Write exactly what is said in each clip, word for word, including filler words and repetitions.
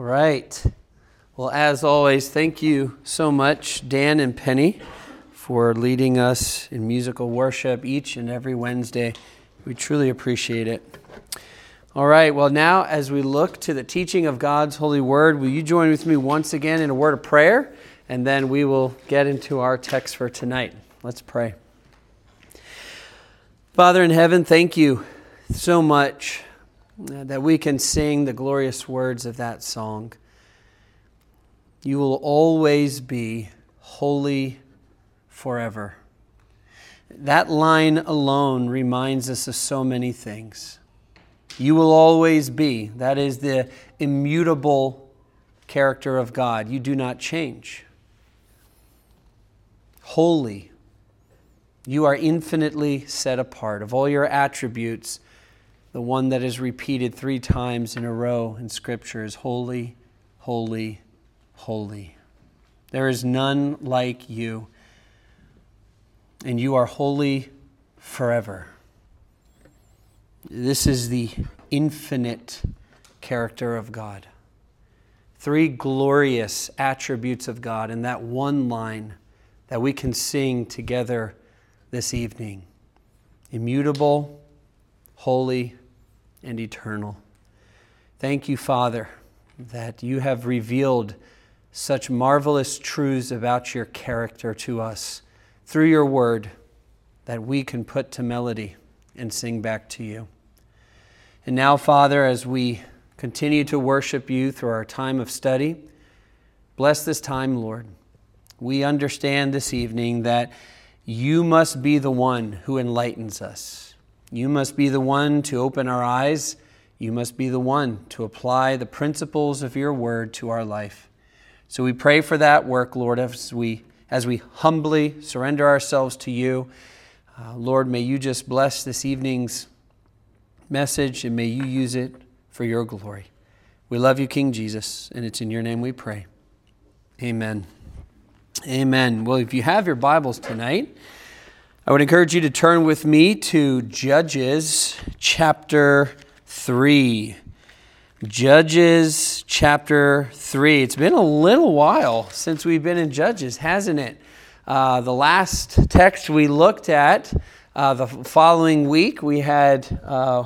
right. Well, as always, thank you so much, Dan and Penny, for leading us in musical worship each and every Wednesday. We truly appreciate it. All right, well, now as we look to the teaching of God's holy word, will you join with me once again in a word of prayer? And then we will get into our text for tonight. Let's pray. Father in heaven, thank you so much that we can sing the glorious words of that song. You will always be holy forever. That line alone reminds us of so many things. You will always be. That is the immutable character of God. You do not change. Holy. You are infinitely set apart. Of all your attributes, the one that is repeated three times in a row in Scripture is holy, holy, holy. There is none like you, and you are holy forever. This is the infinite character of God. Three glorious attributes of God in that one line that we can sing together this evening. Immutable, holy, and eternal. Thank you, Father, that you have revealed such marvelous truths about your character to us through your word that we can put to melody and sing back to you. And now, Father, as we continue to worship you through our time of study, bless this time, Lord. We understand this evening that you must be the one who enlightens us. You must be the one to open our eyes. You must be the one to apply the principles of your word to our life. So we pray for that work, Lord, as we as we humbly surrender ourselves to you. Uh, Lord, may you just bless this evening's message, and may you use it for your glory. We love you, King Jesus, and it's in your name we pray. Amen. Amen. Well, if you have your Bibles tonight, I would encourage you to turn with me to Judges chapter three. Judges chapter three. It's been a little while since we've been in Judges, hasn't it? Uh, the last text we looked at uh, the following week, we had uh,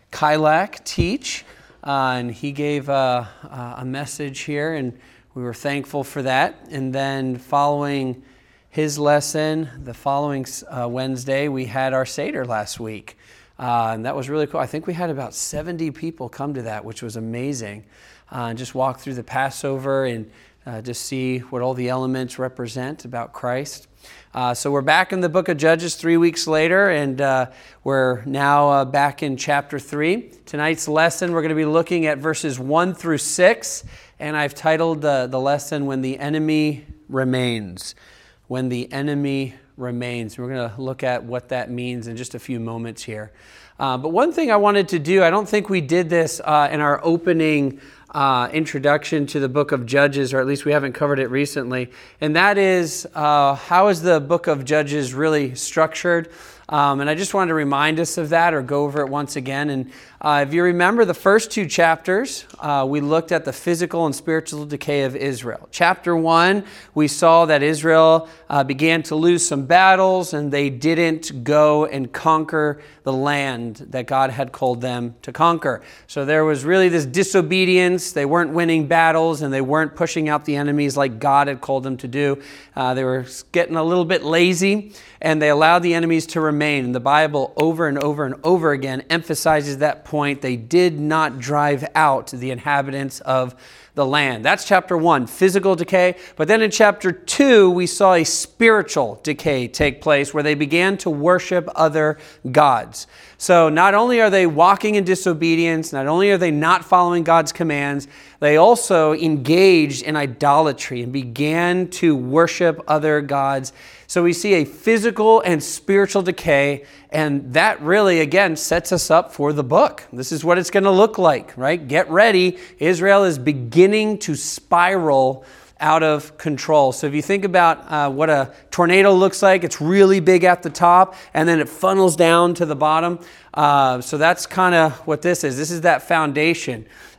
Kylak teach, uh, and he gave uh, a message here, and we were thankful for that. And then following his lesson, the following uh, Wednesday, we had our Seder last week. Uh, and that was really cool. I think we had about seventy people come to that, which was amazing. Uh, and just walk through the Passover and uh, just see what all the elements represent about Christ. Uh, so we're back in the book of Judges three weeks later, and uh, we're now uh, back in chapter three. Tonight's lesson, we're going to be looking at verses one through six, and I've titled uh, the lesson, When the Enemy Remains. When the Enemy Remains. We're going to look at what that means in just a few moments here. Uh, but one thing I wanted to do, I don't think we did this uh, in our opening uh, introduction to the book of Judges, or at least we haven't covered it recently, and that is uh, how is the book of Judges really structured? Um, and I just wanted to remind us of that or go over it once again. And uh, if you remember the first two chapters, uh, we looked at the physical and spiritual decay of Israel. Chapter one, we saw that Israel uh, began to lose some battles and they didn't go and conquer the land that God had called them to conquer. So there was really this disobedience. They weren't winning battles and they weren't pushing out the enemies like God had called them to do. Uh, they were getting a little bit lazy, and they allowed the enemies to remain. And the Bible over and over and over again emphasizes that point. They did not drive out the inhabitants of the land. That's chapter one, physical decay. But then in chapter two, we saw a spiritual decay take place where they began to worship other gods. So not only are they walking in disobedience, not only are they not following God's commands, they also engaged in idolatry and began to worship other gods. So we see a physical and spiritual decay, and that really, again, sets us up for the book. This is what it's going to look like, right? Get ready. Israel is beginning to spiral out of control. So if you think about uh, what a tornado looks like, it's really big at the top, and then it funnels down to the bottom. Uh, so that's kind of what this is. This is that foundation.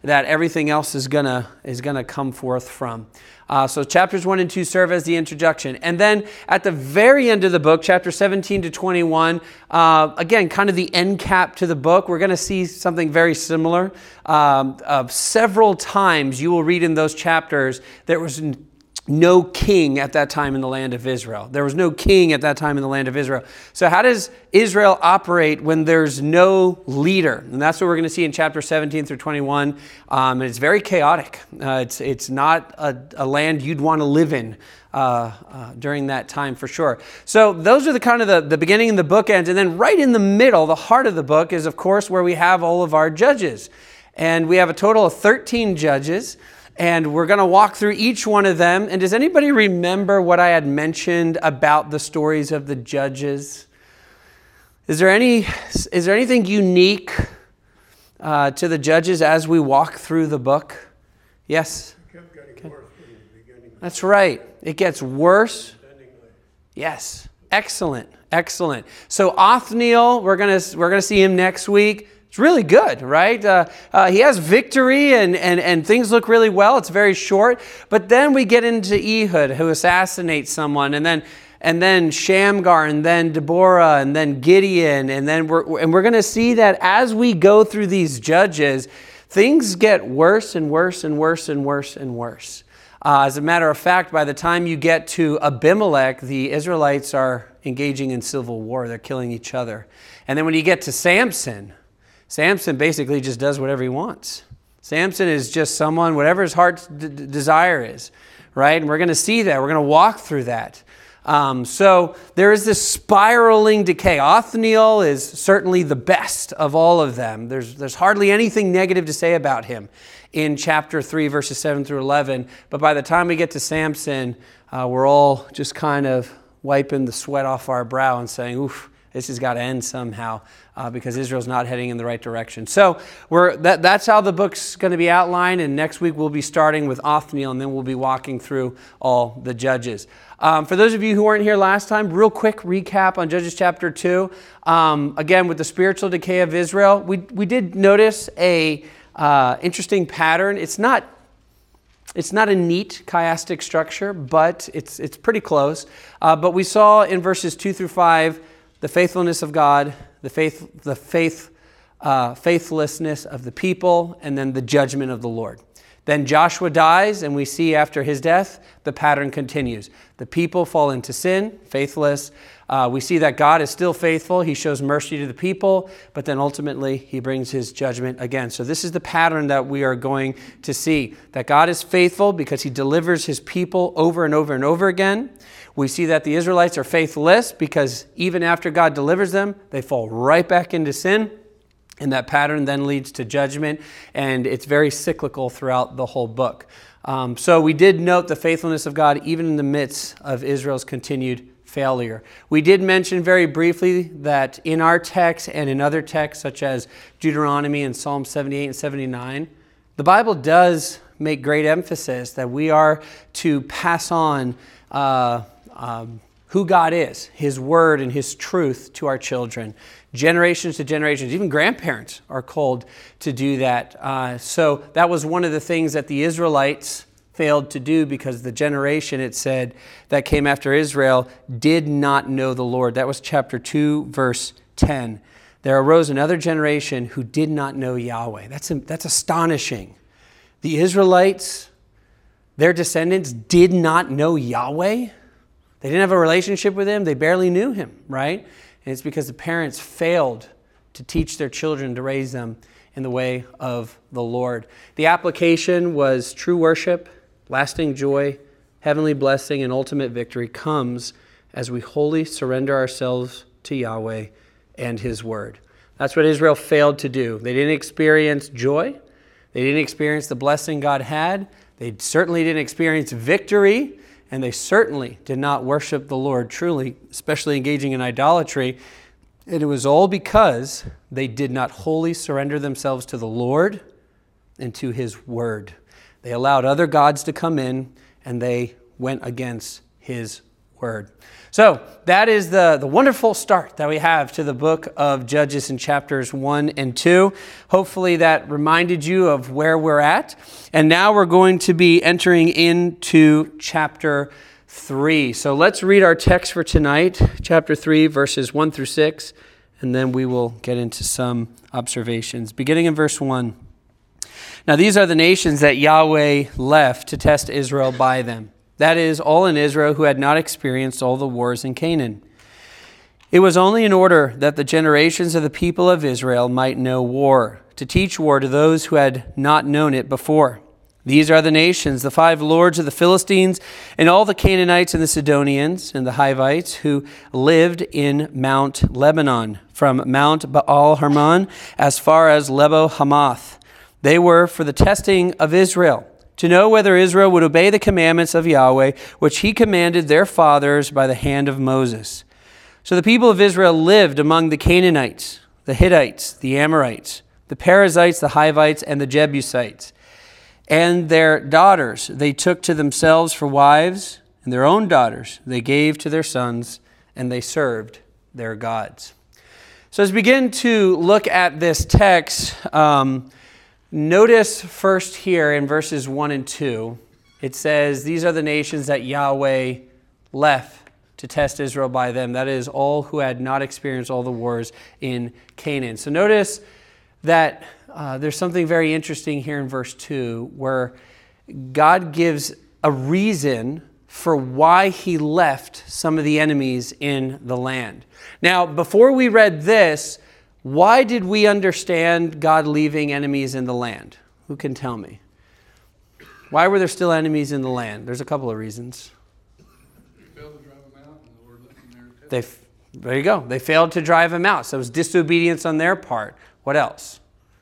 that everything else is gonna is gonna come forth from. Uh, so chapters one and two serve as the introduction. And then at the very end of the book, chapter seventeen to twenty-one, uh, again, kind of the end cap to the book, we're going to see something very similar. Um, uh, several times you will read in those chapters there was no king at that time in the land of Israel. There was no king at that time in the land of Israel. So how does Israel operate when there's no leader? And that's what we're going to see in chapter seventeen through twenty-one. Um, and it's very chaotic. Uh, it's it's not a, a land you'd want to live in uh, uh, during that time for sure. So those are the kind of the, the beginning and the bookends. And then right in the middle, the heart of the book is, of course, where we have all of our judges. And we have a total of thirteen judges. And we're going to walk through each one of them. And does anybody remember what I had mentioned about the stories of the judges? Is there any, is there anything unique uh, to the judges as we walk through the book? Yes? It kept getting worse from the beginning. That's right. It gets worse. Yes. Excellent. Excellent. So Othniel, we're going to we're going to see him next week. It's really good, right? Uh, uh, he has victory and, and, and things look really well. It's very short. But then we get into Ehud, who assassinates someone, and then and then Shamgar, and then Deborah, and then Gideon. And then we're, and we're going to see that as we go through these judges, things get worse and worse and worse and worse and worse. Uh, as a matter of fact, by the time you get to Abimelech, the Israelites are engaging in civil war. They're killing each other. And then when you get to Samson, Samson basically just does whatever he wants. Samson is just someone, whatever his heart's d- d- desire is, right? And we're going to see that. We're going to walk through that. Um, so there is this spiraling decay. Othniel is certainly the best of all of them. There's, there's hardly anything negative to say about him in chapter three, verses seven through eleven. But by the time we get to Samson, uh, we're all just kind of wiping the sweat off our brow and saying, oof, this has got to end somehow uh, because Israel's not heading in the right direction. So we're that, that's how the book's going to be outlined. And next week we'll be starting with Othniel, and then we'll be walking through all the judges. Um, for those of you who weren't here last time, real quick recap on Judges chapter two. Um, again, with the spiritual decay of Israel, we we did notice a uh, interesting pattern. It's not It's not a neat chiastic structure, but it's it's pretty close. Uh, but we saw in verses two through five the faithfulness of God, the faith, the faith, uh, faithlessness of the people, and then the judgment of the Lord. Then Joshua dies, and we see after his death, the pattern continues. The people fall into sin, faithless. Uh, we see that God is still faithful. He shows mercy to the people, but then ultimately he brings his judgment again. So this is the pattern that we are going to see, that God is faithful because he delivers his people over and over and over again. We see that the Israelites are faithless because even after God delivers them, they fall right back into sin. And that pattern then leads to judgment, and it's very cyclical throughout the whole book. Um, so we did note the faithfulness of God even in the midst of Israel's continued failure. We did mention very briefly that in our text and in other texts such as Deuteronomy and Psalm seventy-eight and seventy-nine, the Bible does make great emphasis that we are to pass on uh, um, who God is, his word and his truth to our children. Generations to generations, even grandparents are called to do that. Uh, so that was one of the things that the Israelites failed to do because the generation, it said, that came after Israel did not know the Lord. That was chapter two, verse ten. There arose another generation who did not know Yahweh. That's, that's astonishing. The Israelites, their descendants, did not know Yahweh. They didn't have a relationship with him. They barely knew him, right? And it's because the parents failed to teach their children to raise them in the way of the Lord. The application was true worship, lasting joy, heavenly blessing, and ultimate victory comes as we wholly surrender ourselves to Yahweh and his word. That's what Israel failed to do. They didn't experience joy. They didn't experience the blessing God had. They certainly didn't experience victory. And they certainly did not worship the Lord truly, especially engaging in idolatry. And it was all because they did not wholly surrender themselves to the Lord and to his word. They allowed other gods to come in, and they went against his word. word. So that is the, the wonderful start that we have to the book of Judges in chapters one and two. Hopefully that reminded you of where we're at. And now we're going to be entering into chapter three. So let's read our text for tonight, chapter three, verses one through six, and then we will get into some observations. Beginning in verse one. Now these are the nations that Yahweh left to test Israel by them. That is, all in Israel who had not experienced all the wars in Canaan. It was only in order that the generations of the people of Israel might know war, to teach war to those who had not known it before. These are the nations, the five lords of the Philistines, and all the Canaanites and the Sidonians and the Hivites who lived in Mount Lebanon, from Mount Baal Hermon as far as Lebo Hamath. They were for the testing of Israel, to know whether Israel would obey the commandments of Yahweh, which he commanded their fathers by the hand of Moses. So the people of Israel lived among the Canaanites, the Hittites, the Amorites, the Perizzites, the Hivites, and the Jebusites. And their daughters they took to themselves for wives, and their own daughters they gave to their sons, and they served their gods. So as we begin to look at this text, um, notice first here in verses one and two, it says, these are the nations that Yahweh left to test Israel by them. That is, all who had not experienced all the wars in Canaan. So notice that uh, there's something very interesting here in verse two, where God gives a reason for why he left some of the enemies in the land. Now, before we read this, why did we understand God leaving enemies in the land? Who can tell me? Why were there still enemies in the land? There's a couple of reasons. They failed to drive them out, and the Lord left them there to test. They, there you go. They failed to drive them out. So it was disobedience on their part. What else?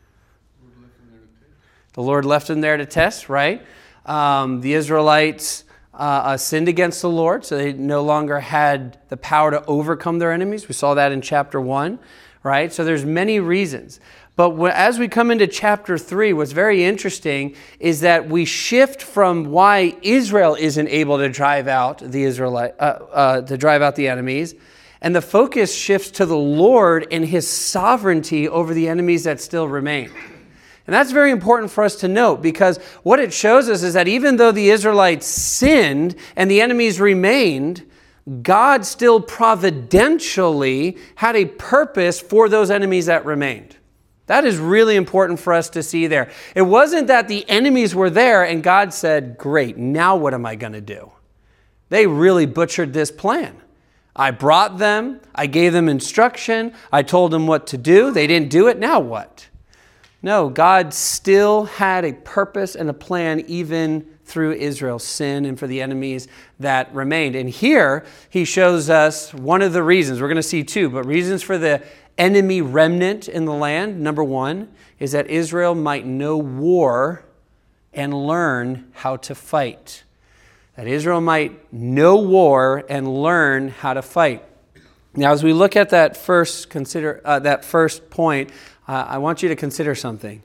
The Lord left them there to test. The Lord left them there to test, right? Um, the Israelites uh, uh, sinned against the Lord, so they no longer had the power to overcome their enemies. We saw that in chapter one. Right? So there's many reasons. But as we come into chapter three, what's very interesting is that we shift from why Israel isn't able to drive out the Israelite, uh, uh, to drive out the enemies, and the focus shifts to the Lord and his sovereignty over the enemies that still remain. And that's very important for us to note, because what it shows us is that even though the Israelites sinned and the enemies remained, God still providentially had a purpose for those enemies that remained. That is really important for us to see there. It wasn't that the enemies were there and God said, great, now what am I going to do? They really butchered this plan. I brought them, I gave them instruction, I told them what to do, they didn't do it, now what? No, God still had a purpose and a plan even through Israel's sin and for the enemies that remained. And here he shows us one of the reasons. We're going to see two, but reasons for the enemy remnant in the land. Number one is that Israel might know war and learn how to fight. That Israel might know war and learn how to fight. Now, as we look at that first consider uh, that first point, uh, I want you to consider something.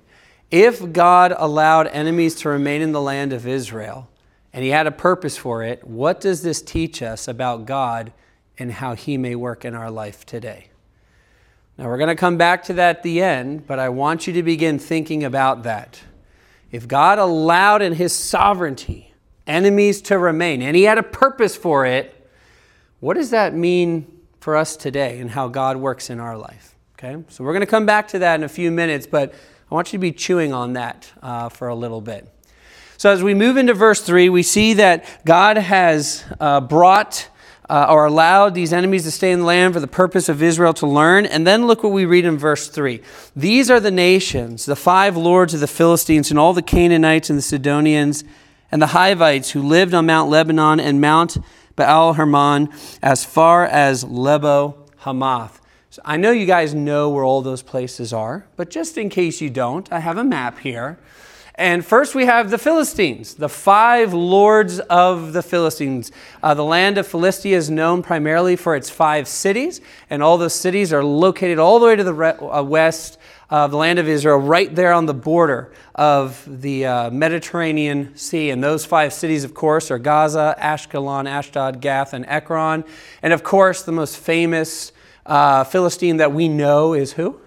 If God allowed enemies to remain in the land of Israel, and he had a purpose for it, what does this teach us about God and how he may work in our life today? Now, we're going to come back to that at the end, but I want you to begin thinking about that. If God allowed in his sovereignty enemies to remain, and he had a purpose for it, what does that mean for us today and how God works in our life? Okay, so we're going to come back to that in a few minutes, but I want you to be chewing on that uh, for a little bit. So as we move into verse three, we see that God has uh, brought uh, or allowed these enemies to stay in the land for the purpose of Israel to learn. And then look what we read in verse three. These are the nations, the five lords of the Philistines, and all the Canaanites and the Sidonians and the Hivites who lived on Mount Lebanon and Mount Baal Hermon as far as Lebo Hamath. So I know you guys know where all those places are, but just in case you don't, I have a map here. And first we have the Philistines, the five lords of the Philistines. Uh, the land of Philistia is known primarily for its five cities, and all those cities are located all the way to the re- uh, west of the land of Israel, right there on the border of the uh, Mediterranean Sea. And those five cities, of course, are Gaza, Ashkelon, Ashdod, Gath, and Ekron. And of course, the most famous uh, Philistine that we know is who?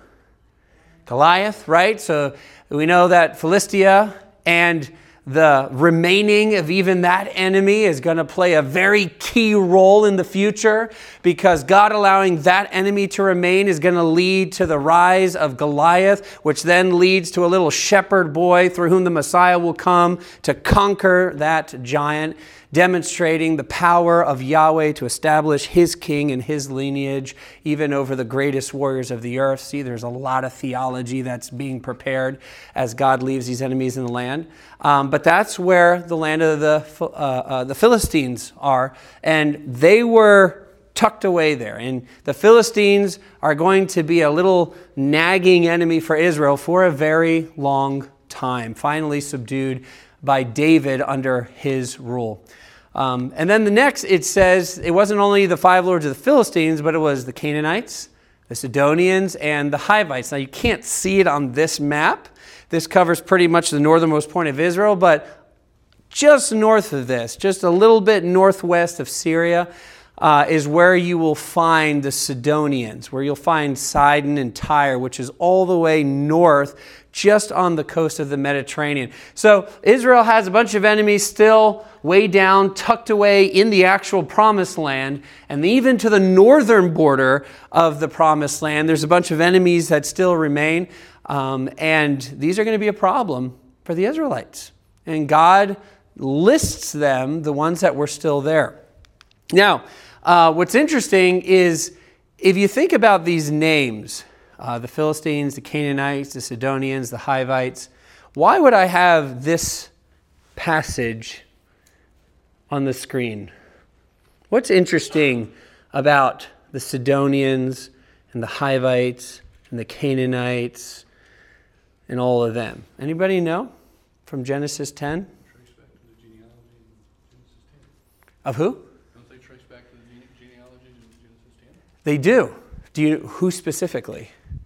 Goliath, right? So we know that Philistia and the remaining of even that enemy is going to play a very key role in the future, because God allowing that enemy to remain is going to lead to the rise of Goliath, which then leads to a little shepherd boy through whom the Messiah will come to conquer that giant, demonstrating the power of Yahweh to establish his king and his lineage, even over the greatest warriors of the earth. See, there's a lot of theology that's being prepared as God leaves these enemies in the land. Um, but that's where the land of the, uh, uh, the Philistines are, and they were tucked away there. And the Philistines are going to be a little nagging enemy for Israel for a very long time, finally subdued by David under his rule. Um, and then the next, it says, it wasn't only the five lords of the Philistines, but it was the Canaanites, the Sidonians, and the Hivites. Now, you can't see it on this map. This covers pretty much the northernmost point of Israel, but just north of this, just a little bit northwest of Syria, uh, is where you will find the Sidonians, where you'll find Sidon and Tyre, which is all the way north, just on the coast of the Mediterranean. So Israel has a bunch of enemies still way down, tucked away in the actual promised land. And even to the northern border of the promised land, there's a bunch of enemies that still remain. Um, and these are going to be a problem for the Israelites. And God lists them, the ones that were still there. Now, uh, what's interesting is if you think about these names, Uh, the Philistines, the Canaanites, the Sidonians, the Hivites. Why would I have this passage on the screen? What's interesting about the Sidonians and the Hivites and the Canaanites and all of them? Anybody know from Genesis ten? Trace back to the genealogy in Genesis ten. Of who? Don't they trace back to the gene- genealogy in Genesis ten? They do. Do you? Who specifically?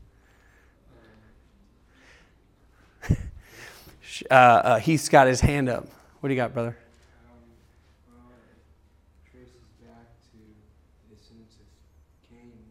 Uh, uh, he's got his hand up. What do you got, brother? Um, well, it traces back to the descendants of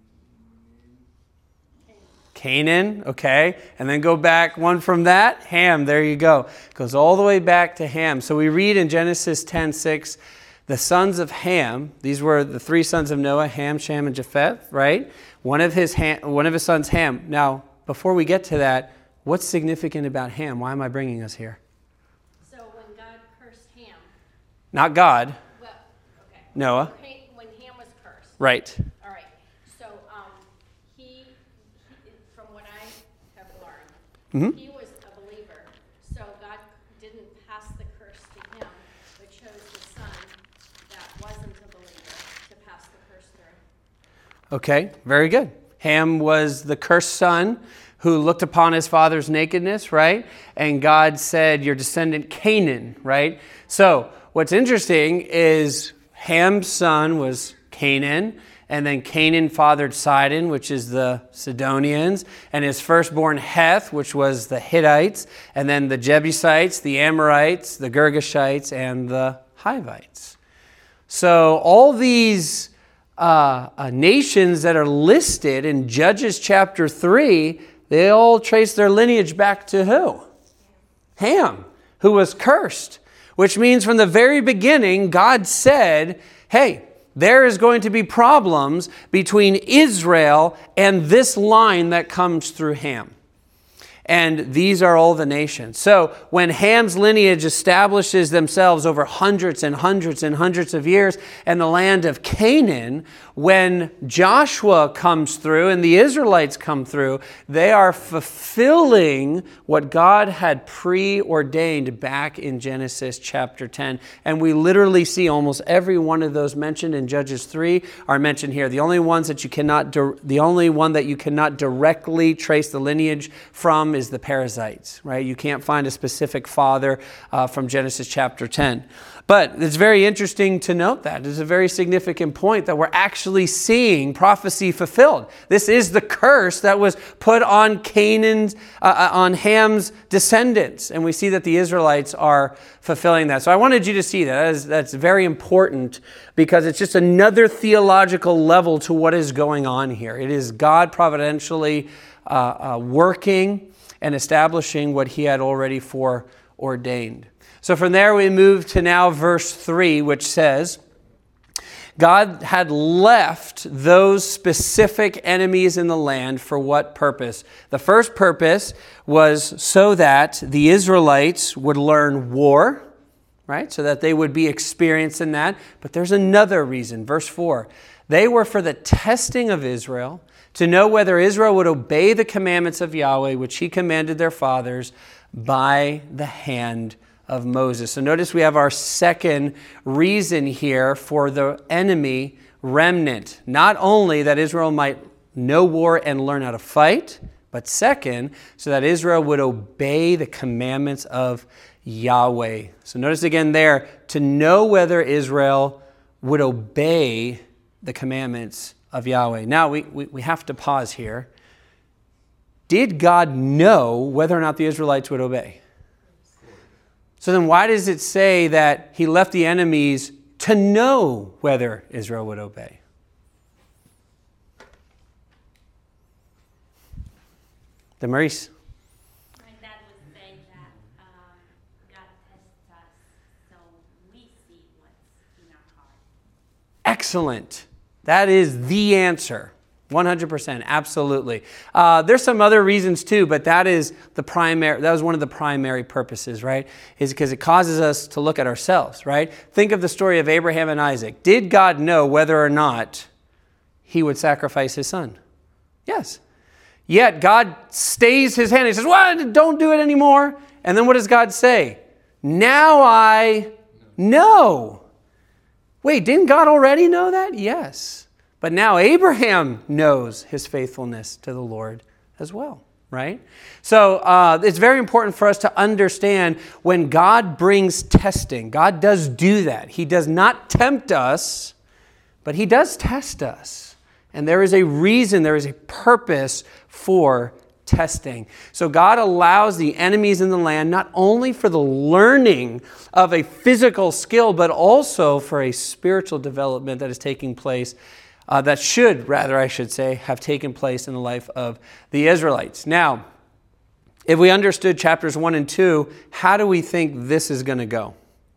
Canaan. Canaan, okay. And then go back one from that. Ham, there you go. Goes all the way back to Ham. So we read in Genesis ten six, the sons of Ham, these were the three sons of Noah, Ham, Shem, and Japheth, right? One of his Ham, one of his sons, Ham. Now, before we get to that, what's significant about Ham? Why am I bringing us here? So when God cursed Ham, Not God, well, okay. Noah. When Ham was cursed. Right. All right. So um, he, he, from what I have learned, Mm-hmm. he was a believer. So God didn't pass the curse to him, but chose his son that wasn't a believer to pass the curse through. Okay, very good. Ham was the cursed son who looked upon his father's nakedness, right? And God said, your descendant Canaan, right? So what's interesting is Ham's son was Canaan, and then Canaan fathered Sidon, which is the Sidonians, and his firstborn Heth, which was the Hittites, and then the Jebusites, the Amorites, the Girgashites, and the Hivites. So all these uh, uh, nations that are listed in Judges chapter three, they all trace their lineage back to who? Ham, who was cursed, which means from the very beginning, God said, hey, there is going to be problems between Israel and this line that comes through Ham. And these are all the nations. So when Ham's lineage establishes themselves over hundreds and hundreds and hundreds of years in the land of Canaan, when Joshua comes through and the Israelites come through, they are fulfilling what God had preordained back in Genesis chapter ten. And we literally see almost every one of those mentioned in Judges three are mentioned here. The only ones that you cannot, the only one that you cannot directly trace the lineage from mom is the Perizzites, right? You can't find a specific father uh, from Genesis chapter ten. But it's very interesting to note that. It's a very significant point that we're actually seeing prophecy fulfilled. This is the curse that was put on Canaan's, uh, on Ham's descendants. And we see that the Israelites are fulfilling that. So I wanted you to see that. That is, that's very important because it's just another theological level to what is going on here. It is God providentially uh, uh, working and establishing what he had already foreordained. So from there we move to now verse three, which says, God had left those specific enemies in the land for what purpose? The first purpose was so that the Israelites would learn war, right? So that they would be experienced in that. But there's another reason. Verse four, they were for the testing of Israel, to know whether Israel would obey the commandments of Yahweh, which he commanded their fathers by the hand of Moses. So notice we have our second reason here for the enemy remnant. Not only that Israel might know war and learn how to fight, but second, so that Israel would obey the commandments of Yahweh. So notice again there, to know whether Israel would obey the commandments of Yahweh. Now we, we, we have to pause here. Did God know whether or not the Israelites would obey? So then why does it say that he left the enemies to know whether Israel would obey? Damaris. My dad was saying that um, God tests us so we see what's in our heart. Excellent. That is the answer. one hundred percent. Absolutely. Uh, there's some other reasons too, but that is the primary, that was one of the primary purposes, right? Is because it causes us to look at ourselves, right? Think of the story of Abraham and Isaac. Did God know whether or not he would sacrifice his son? Yes. Yet God stays his hand. He says, well, don't do it anymore. And then what does God say? Now I know. Wait, didn't God already know that? Yes. But now Abraham knows his faithfulness to the Lord as well, right? So uh, it's very important for us to understand when God brings testing. God does do that. He does not tempt us, but he does test us. And there is a reason, there is a purpose for testing. So God allows the enemies in the land not only for the learning of a physical skill, but also for a spiritual development that is taking place Uh, that should, rather I should say, have taken place in the life of the Israelites. Now, if we understood chapters one and two, how do we think this is going to go?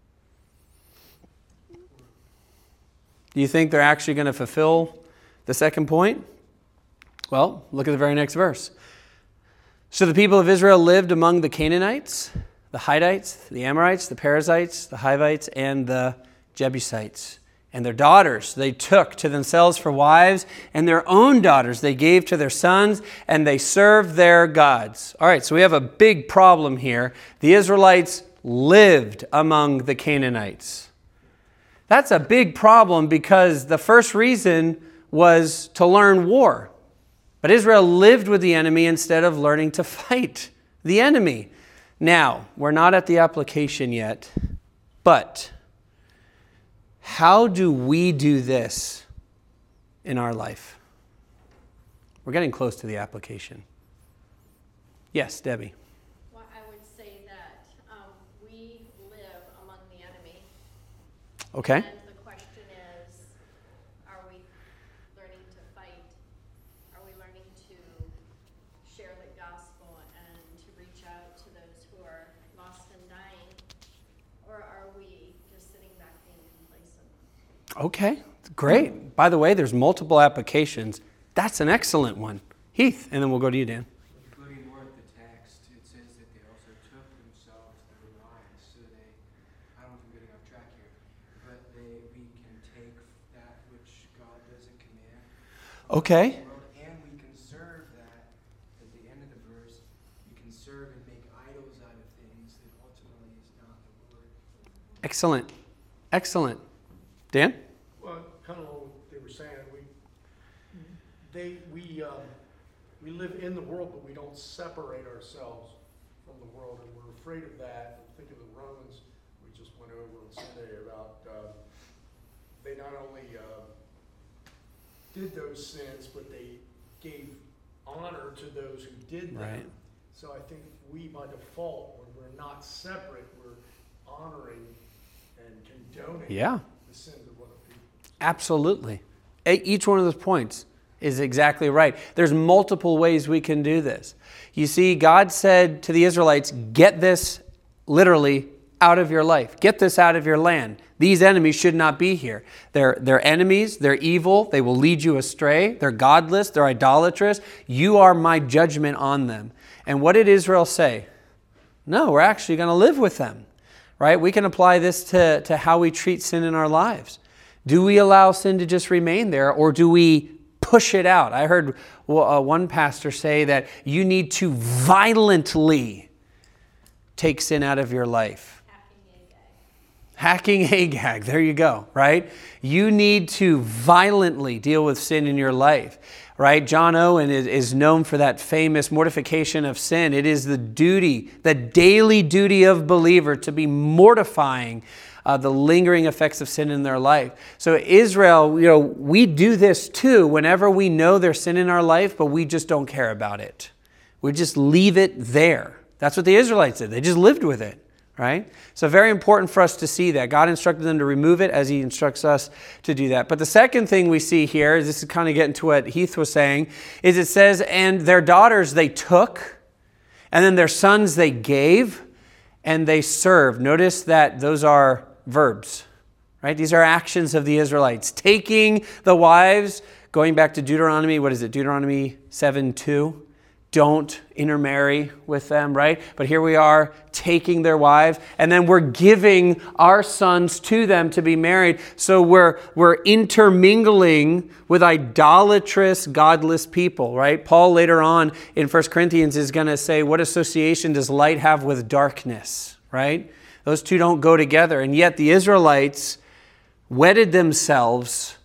Do you think they're actually going to fulfill the second point? Well, look at the very next verse. So the people of Israel lived among the Canaanites, the Hittites, the Amorites, the Perizzites, the Hivites, and the Jebusites. And their daughters they took to themselves for wives, and their own daughters they gave to their sons, and they served their gods. All right, so we have a big problem here. The Israelites lived among the Canaanites. That's a big problem because the first reason was to learn war. But Israel lived with the enemy instead of learning to fight the enemy. Now, we're not at the application yet, but how do we do this in our life? We're getting close to the application. Yes, Debbie. Well, I would say that um, we live among the enemy. Okay. And the question is, are we learning to fight? Are we learning to share the gospel and to reach out to those who are lost and dying? Or are we just sitting back being complacent? Okay, great. By the way, there's multiple applications. That's an excellent one. Heath, and then we'll go to you, Dan. Looking more at the text, it says that they also took themselves their wives. So they, I don't know if I'm getting off track here, but they, we can take that which God doesn't command. Okay. And we can serve that, at the end of the verse, you can serve and make idols out of things that ultimately is not the Lord. Excellent. Excellent. Dan? Well, kind of what they were saying, we, they, we, um, we live in the world, but we don't separate ourselves from the world, and we're afraid of that. And think of the Romans we just went over on Sunday about uh, they not only uh, did those sins, but they gave honor to those who did them. Right. So I think we, by default, when we're not separate, we're honoring and condoning Yeah. the sins of other people. Absolutely. E- Each one of those points is exactly right. There's multiple ways we can do this. You see, God said to the Israelites, get this literally out of your life. Get this out of your land. These enemies should not be here. They're, they're enemies. They're evil. They will lead you astray. They're godless. They're idolatrous. You are my judgment on them. And what did Israel say? No, we're actually going to live with them. Right? We can apply this to, to how we treat sin in our lives. Do we allow sin to just remain there, or do we push it out? I heard one pastor say that you need to violently take sin out of your life. Hacking Agag. There you go, right? You need to violently deal with sin in your life, right? John Owen is, is known for that famous mortification of sin. It is the duty, the daily duty of believer to be mortifying Uh, the lingering effects of sin in their life. So Israel, you know, we do this too whenever we know there's sin in our life, but we just don't care about it. We just leave it there. That's what the Israelites did. They just lived with it, right? So very important for us to see that. God instructed them to remove it as he instructs us to do that. But the second thing we see here, is this is kind of getting to what Heath was saying, is it says, and their daughters they took, and then their sons they gave, and they served. Notice that those are verbs, right? These are actions of the Israelites. Taking the wives, going back to Deuteronomy, what is it? Deuteronomy seven two. Don't intermarry with them, right? But here we are taking their wives, and then we're giving our sons to them to be married. So we're, we're intermingling with idolatrous, godless people, right? Paul later on in First Corinthians is going to say, what association does light have with darkness, right? Those two don't go together. And yet the Israelites wedded themselves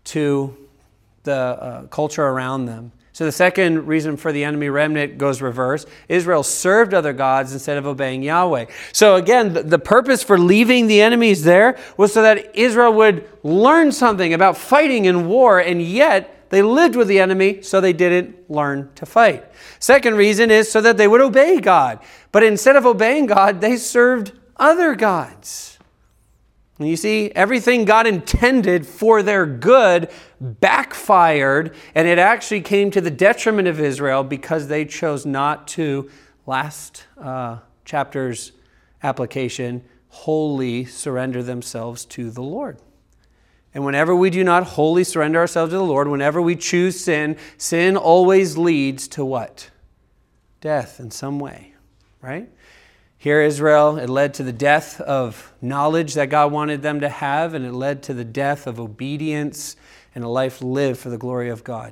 to the uh, culture around them. So the second reason for the enemy remnant goes reverse. Israel served other gods instead of obeying Yahweh. So again, the, the purpose for leaving the enemies there was so that Israel would learn something about fighting in war, and yet they lived with the enemy, so they didn't learn to fight. Second reason is so that they would obey God. But instead of obeying God, they served other gods. And you see, everything God intended for their good backfired, and it actually came to the detriment of Israel because they chose not to, last uh, chapter's application, wholly surrender themselves to the Lord. And whenever we do not wholly surrender ourselves to the Lord, whenever we choose sin, sin always leads to what? Death in some way, right? Here, Israel, it led to the death of knowledge that God wanted them to have, and it led to the death of obedience and a life lived for the glory of God.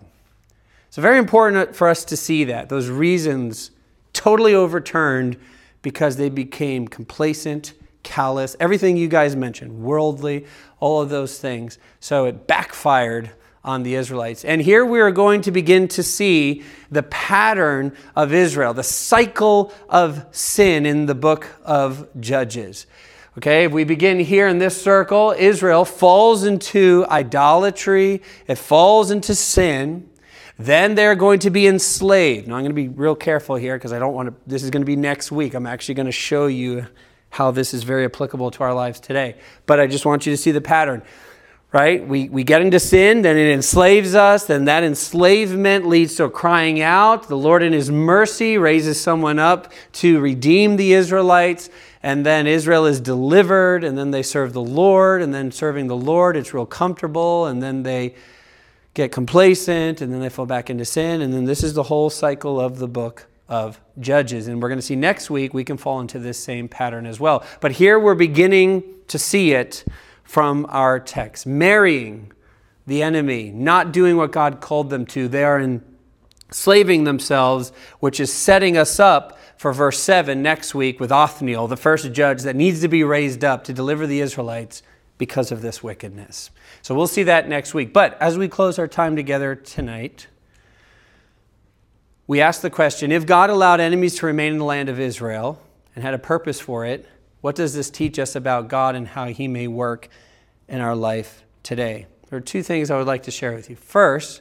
So very important for us to see that. Those reasons totally overturned because they became complacent, callous, everything you guys mentioned, worldly, all of those things. So it backfired on the Israelites. And here we are going to begin to see the pattern of Israel, the cycle of sin in the book of Judges. Okay, if we begin here in this circle, Israel falls into idolatry, it falls into sin, then they're going to be enslaved. Now I'm going to be real careful here because I don't want to, this is going to be next week. I'm actually going to show you how this is very applicable to our lives today. But I just want you to see the pattern. Right? We, we get into sin, then it enslaves us, then that enslavement leads to a crying out. The Lord in His mercy raises someone up to redeem the Israelites, and then Israel is delivered, and then they serve the Lord, and then serving the Lord, it's real comfortable, and then they get complacent, and then they fall back into sin, and then this is the whole cycle of the book of Judges. And we're going to see next week we can fall into this same pattern as well. But here we're beginning to see it from our text. Marrying the enemy, not doing what God called them to. They are enslaving themselves, which is setting us up for verse seven next week with Othniel, the first judge that needs to be raised up to deliver the Israelites because of this wickedness. So we'll see that next week. But as we close our time together tonight, we ask the question, if God allowed enemies to remain in the land of Israel and had a purpose for it, what does this teach us about God and how he may work in our life today? There are two things I would like to share with you. First,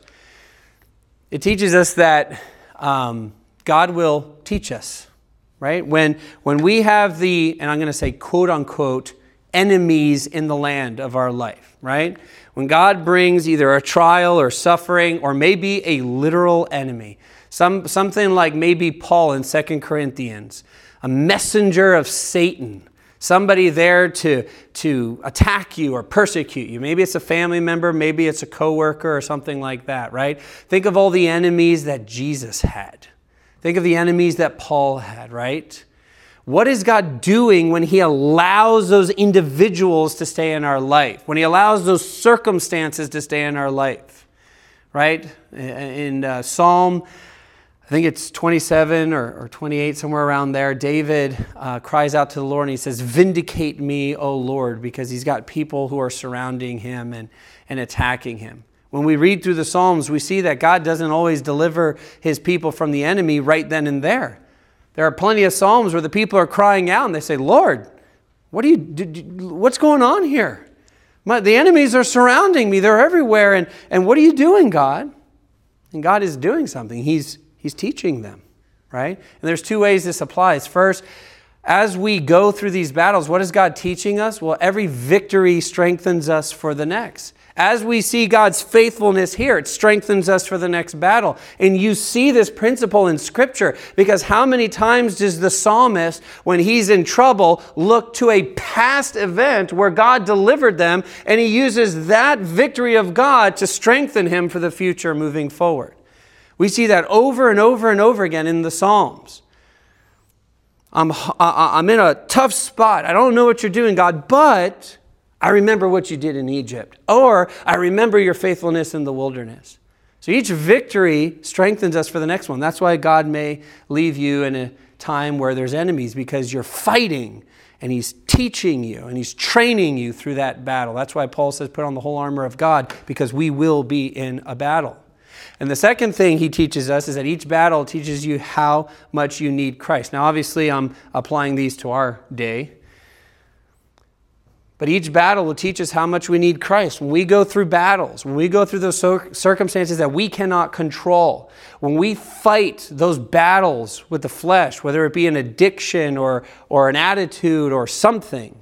it teaches us that um, God will teach us, right? When, when we have the, and I'm going to say quote unquote, enemies in the land of our life, right? When God brings either a trial or suffering or maybe a literal enemy, some, something like maybe Paul in Second Corinthians, a messenger of Satan, somebody there to, to attack you or persecute you. Maybe it's a family member, maybe it's a coworker or something like that, right? Think of all the enemies that Jesus had. Think of the enemies that Paul had, right? What is God doing when he allows those individuals to stay in our life? When he allows those circumstances to stay in our life, right? In uh, Psalm, I think it's twenty-seven or, or twenty-eight, somewhere around there, David uh, cries out to the Lord and he says, "Vindicate me, O Lord," because he's got people who are surrounding him and, and attacking him. When we read through the Psalms, we see that God doesn't always deliver his people from the enemy right then and there. There are plenty of Psalms where the people are crying out and they say, "Lord, what do you, do, what's going on here? My, the enemies are surrounding me. They're everywhere. And, and what are you doing, God?" And God is doing something. He's, he's teaching them, right? And there's two ways this applies. First, as we go through these battles, what is God teaching us? Well, every victory strengthens us for the next. As we see God's faithfulness here, it strengthens us for the next battle. And you see this principle in Scripture because how many times does the psalmist, when he's in trouble, look to a past event where God delivered them and he uses that victory of God to strengthen him for the future moving forward? We see that over and over and over again in the Psalms. I'm, I'm in a tough spot. I don't know what you're doing, God, but I remember what you did in Egypt. Or I remember your faithfulness in the wilderness. So each victory strengthens us for the next one. That's why God may leave you in a time where there's enemies, because you're fighting and he's teaching you and he's training you through that battle. That's why Paul says put on the whole armor of God, because we will be in a battle. And the second thing he teaches us is that each battle teaches you how much you need Christ. Now, obviously, I'm applying these to our day. But each battle will teach us how much we need Christ. When we go through battles, when we go through those circumstances that we cannot control, when we fight those battles with the flesh, whether it be an addiction or, or an attitude or something,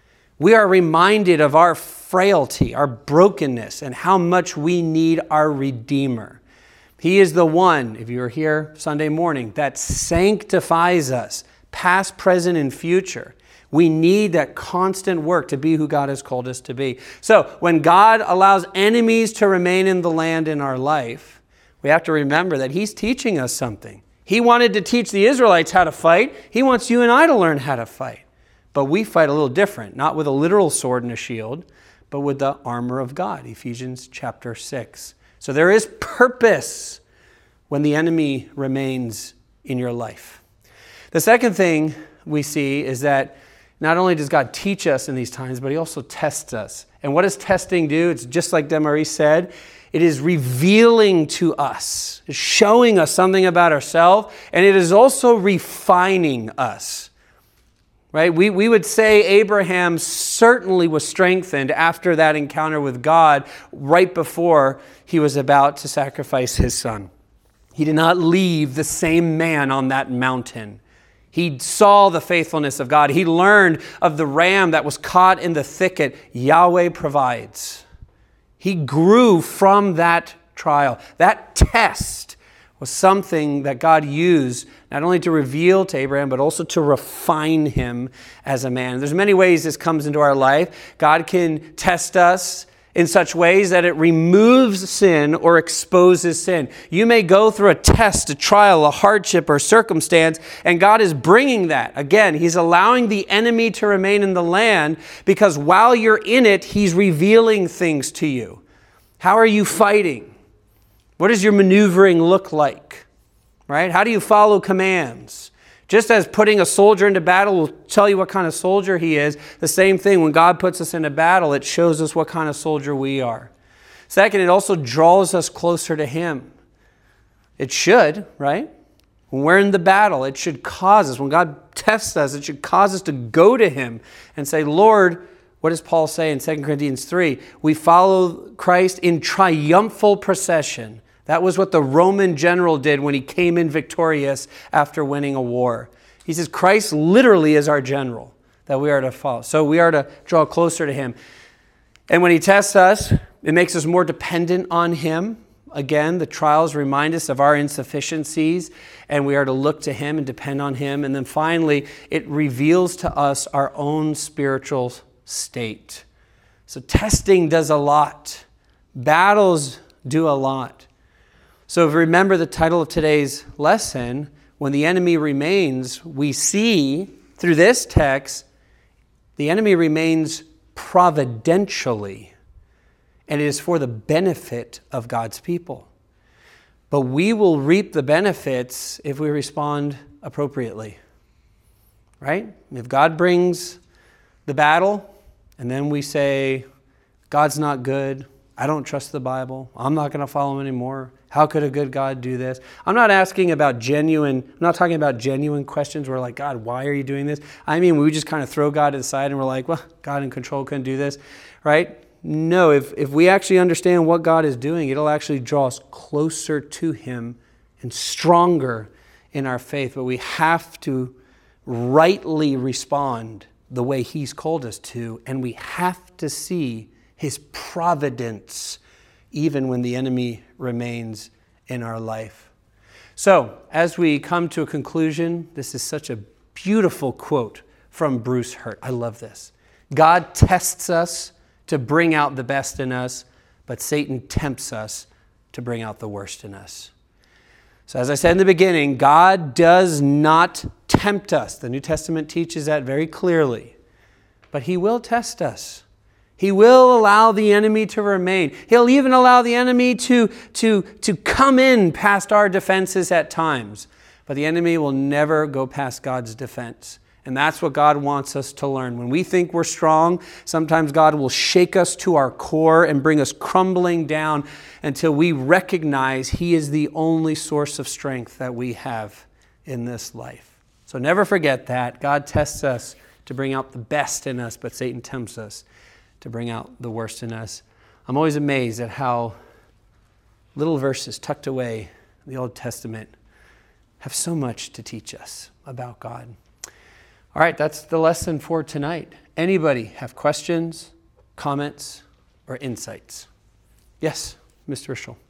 we are reminded of our frailty, our brokenness, and how much we need our Redeemer. He is the one, if you were here Sunday morning, that sanctifies us, past, present, and future. We need that constant work to be who God has called us to be. So when God allows enemies to remain in the land in our life, we have to remember that he's teaching us something. He wanted to teach the Israelites how to fight. He wants you and I to learn how to fight. But we fight a little different, not with a literal sword and a shield, but with the armor of God, Ephesians chapter six. So there is purpose when the enemy remains in your life. The second thing we see is that not only does God teach us in these times, but he also tests us. And what does testing do? It's just like Demarie said. It is revealing to us, it's showing us something about ourselves, and it is also refining us. Right? We, we would say Abraham certainly was strengthened after that encounter with God right before he was about to sacrifice his son. He did not leave the same man on that mountain. He saw the faithfulness of God. He learned of the ram that was caught in the thicket. Yahweh provides. He grew from that trial. That test was something that God used not only to reveal to Abraham, but also to refine him as a man. There's many ways this comes into our life. God can test us in such ways that it removes sin or exposes sin. You may go through a test, a trial, a hardship, or circumstance, and God is bringing that. Again, he's allowing the enemy to remain in the land because while you're in it, he's revealing things to you. How are you fighting? What does your maneuvering look like? Right? How do you follow commands? Just as putting a soldier into battle will tell you what kind of soldier he is, the same thing, when God puts us into battle, it shows us what kind of soldier we are. Second, it also draws us closer to him. It should, right? When we're in the battle, it should cause us, when God tests us, it should cause us to go to him and say, Lord, what does Paul say in Second Corinthians three? We follow Christ in triumphal procession. That was what the Roman general did when he came in victorious after winning a war. He says Christ literally is our general that we are to follow. So we are to draw closer to him. And when he tests us, it makes us more dependent on him. Again, the trials remind us of our insufficiencies, and we are to look to him and depend on him. And then finally, it reveals to us our own spiritual state. So testing does a lot. Battles do a lot. So if you remember the title of today's lesson, when the enemy remains, we see through this text, the enemy remains providentially, and it is for the benefit of God's people. But we will reap the benefits if we respond appropriately. Right? If God brings the battle, and then we say, God's not good, I don't trust the Bible, I'm not going to follow him anymore, how could a good God do this? I'm not asking about genuine, I'm not talking about genuine questions where like, God, why are you doing this? I mean, we just kind of throw God to the side and we're like, well, God in control couldn't do this, right? No, if, if we actually understand what God is doing, it'll actually draw us closer to him and stronger in our faith. But we have to rightly respond the way he's called us to, and we have to see his providence even when the enemy remains in our life. So, as we come to a conclusion, this is such a beautiful quote from Bruce Hurt. I love this. God tests us to bring out the best in us, but Satan tempts us to bring out the worst in us. So as I said in the beginning, God does not tempt us. The New Testament teaches that very clearly. But he will test us. He will allow the enemy to remain. He'll even allow the enemy to, to, to come in past our defenses at times. But the enemy will never go past God's defense. And that's what God wants us to learn. When we think we're strong, sometimes God will shake us to our core and bring us crumbling down until we recognize he is the only source of strength that we have in this life. So never forget that. God tests us to bring out the best in us, but Satan tempts us to bring out the worst in us. I'm always amazed at how little verses tucked away in the Old Testament have so much to teach us about God. All right, that's the lesson for tonight. Anybody have questions, comments, or insights? Yes, Mister Rischel.